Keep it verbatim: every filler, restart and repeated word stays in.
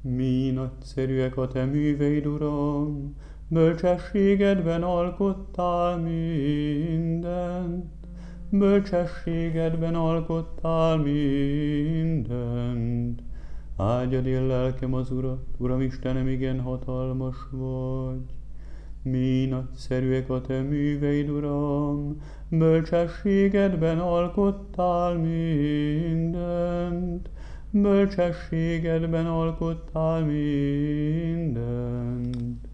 Mi nagyszerűek a te műveid, Uram, bölcsességedben alkottál mindent, bölcsességedben alkottál mindent. Áldjad én lelkem az Urat, Uram Istenem, igen hatalmas vagy. Mi nagyszerűek a te műveid, Uram, bölcsességedben alkottál mindent, bölcsességedben alkottál mindent.